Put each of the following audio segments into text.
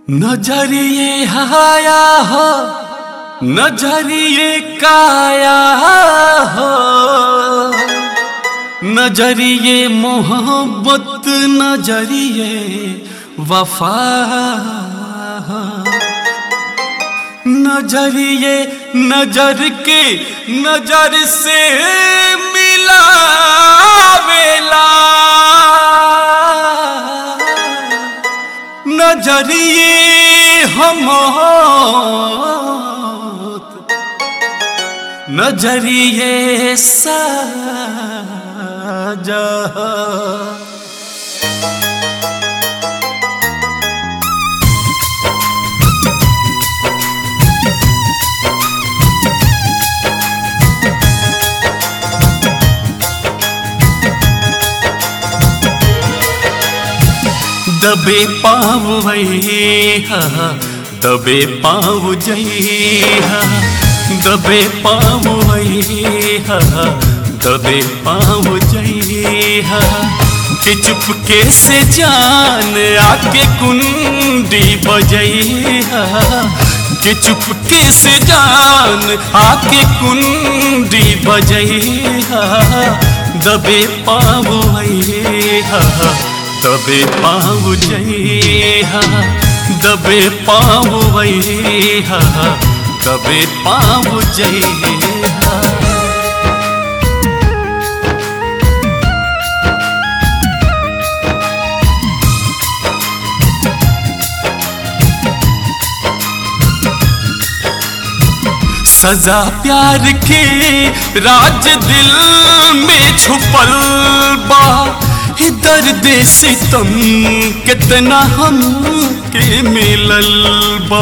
नजरिए हाया हो नजरिए काया हो नजरिए मोहब्बत नजरिए वफा हो नजरिए नजर के नजर से मिलावेला नजरिए हमोत नजरिए साजा दबे पाव वैहा दबे पाव जइहा दबे पाव वैहा दबे पाव जइहा कि चुपके से जान आके कुंडी बजइहा कि चुपके से जान आके कुंडी बजइहा दबे पाव वैहा दबे पाव जइहा दबे पाव वैहा दबे पाव जइहा सजा प्यार के राज दिल में छुपल बा दर्द सितम कितना हम के मिलल बा।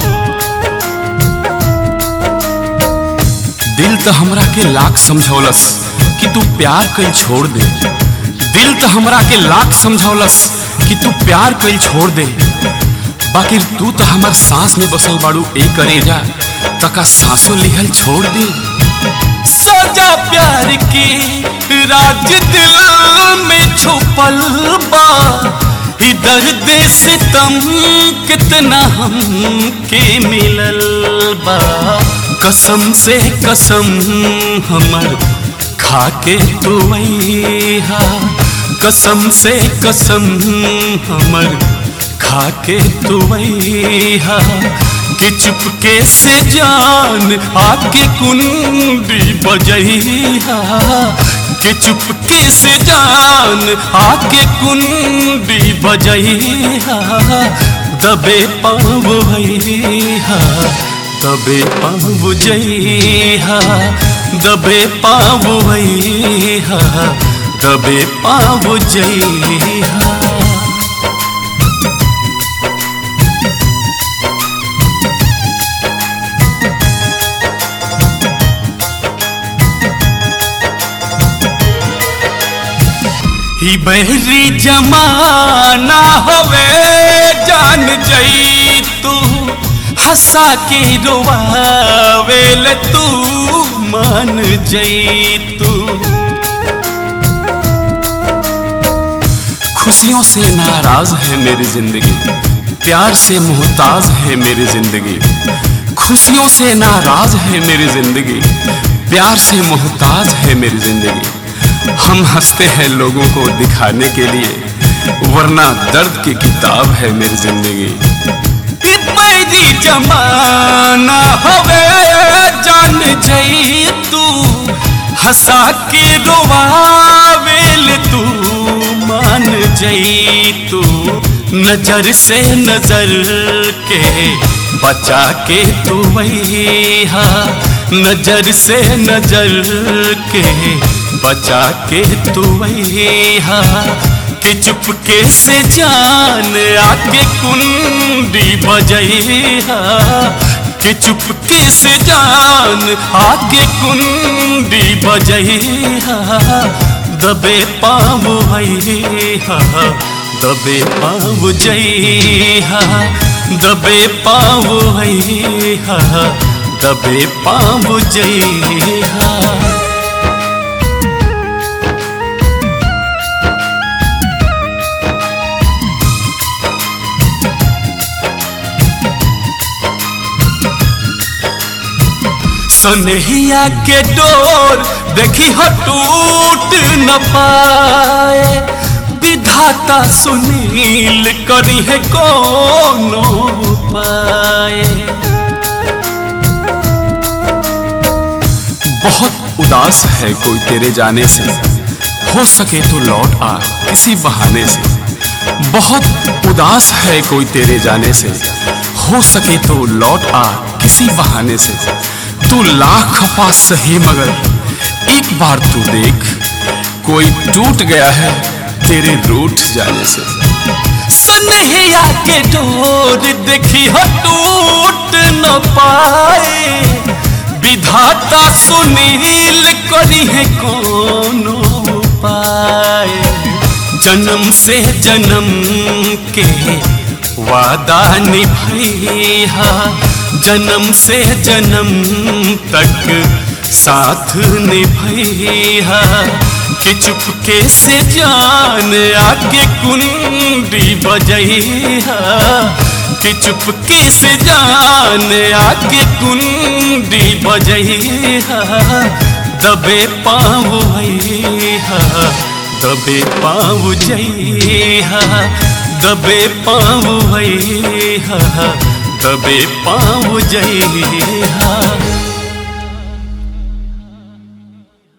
दिल तो हमरा के लाख समझौलस कि तू प्यार कल छोड़ दे दिल तो हमरा के लाख समझौलस कि तू प्यार कल छोड़ दे बाकी तू तो हमार सांस में बसल बाड़ू ए करेजा तका सांसों लिहल छोड़ दे। सजा प्यार की राज दिल में छुपल बा दर्द सितम कितना हम के मिलल बा। कसम से कसम हमर खा के तू वैहा कसम से कसम हमर खा के तू वैहा कि चुपके से जान आके कुंडी बजइहा कि चुपके से जान आके कुंडी बजइहा दबे पाव वैहा दबे पाव जइहा दबे पाव वैहा दबे पाव जइहा। ही बहरी जमाना हवे जान जई तू हंसा के रोवावेल तू मान जई तू। खुशियों से नाराज है मेरी जिंदगी प्यार से मोहताज है मेरी जिंदगी खुशियों से नाराज है मेरी जिंदगी प्यार से मोहताज है मेरी जिंदगी। हम हंसते हैं लोगों को दिखाने के लिए वरना दर्द की किताब है मेरी जिंदगी। मेरी जमाना हवे जान जई तू हंसा के रोवावेल तू मान जई तू। नजर से नजर के बचा के तू वैहा नजर से नजर के बचा के तू वैहा कि चुपके से जान आके कुंडी बजइहा कि चुपके से जान आके कुंडी बजइहा दबे पाव वैहा दबे पाव जइहा दबे पाव वैहा दबे पाव जइहा। सनहिया के डोर देखी हो टूट न पाए, विधाता सुनील करी है कोनो उपाय। बहुत उदास है कोई तेरे जाने से, हो सके तो लौट आ किसी बहाने से। बहुत उदास है कोई तेरे जाने से, हो सके तो लौट आ किसी बहाने से। तू लाख खफा सही मगर एक बार तू देख, कोई टूट गया है तेरे रूठ जाने से। सनहिया के डोर देखी हो टूट न पाए, विधाता सुनील करी है कोनो उपाय। जन्म से जन्म के वादा निभैहा, जन्म से जन्म तक साथ निभैहा। कि चुपके से जान आके कुंडी बजैहा, कि चुपके से जान आके कुंडी बजैहा। दबे पाँव हैहा, दबे पाँव जैहा, दबे पाँव हैहा, दबे पाँव जैहा।